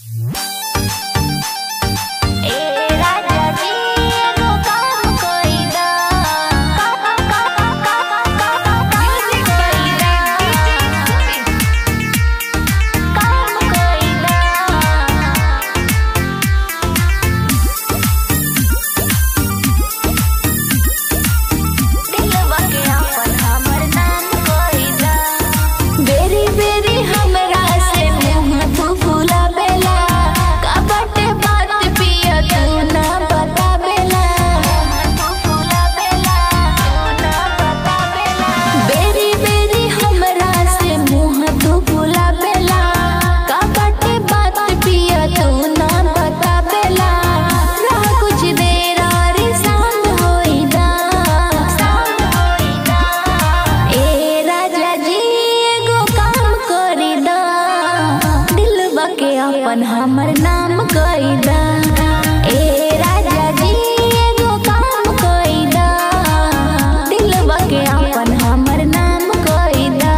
अपन हमर नाम कइदा। ए राजा जी एगो काम कइदा, दिलवा के अपन हमर नाम कइदा।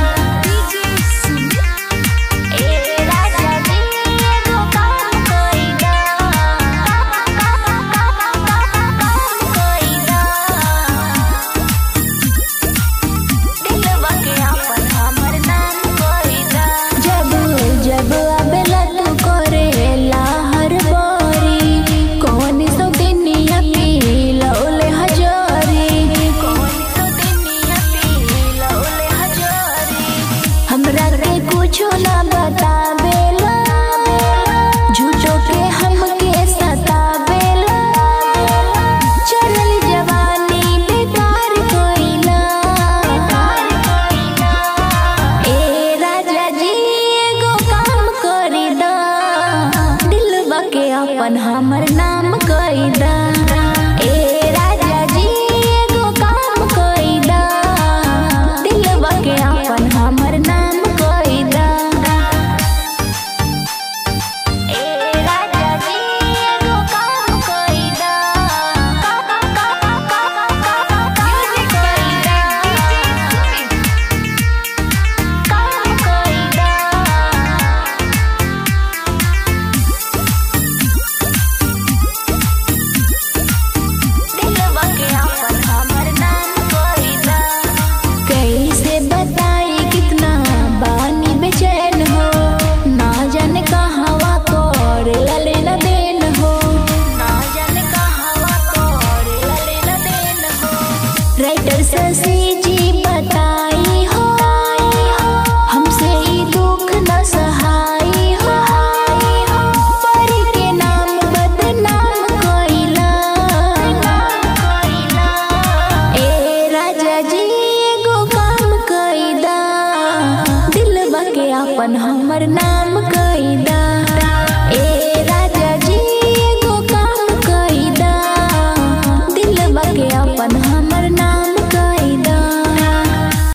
ए राजा जी एगो काम कइदा, दिलवा के अपन हमर नाम कइदा। जब जब आवेला तू करेला हर बारी, कौन सो दुनिया पी लौले हजारी, कौन सो दुनिया पी लौले हजारी। हमरा के कुछो ना बतावेला, झूठो के हमके सतावेला। चढ़ल जवानी बेकार कइला। ए राजा जी एगो काम कइदा, दिलवा के अपन हमर नाम कइदा। ए राजा जी एगो काम कइदा, दिलवा के अपन हमर नाम कइदा। ए राजा जी एगो काम कइदा, म्यूजिक कइदा, काम कइदा। दिलवा के अपन हमर नाम कइदा। कैसे बताई कितना बानी बेचैन हो, ना जाने कहवा करेला लेना देन हो, ना जाने कहवा करेला लेना देन हो। राइटर शशि जी बताई हो, हमसे ई दुख न सहाई हो। परी के नाम बदनाम कइला। ए राजा जी एगो काम कइदा, दिलवा के अपन हमर नाम कइदा।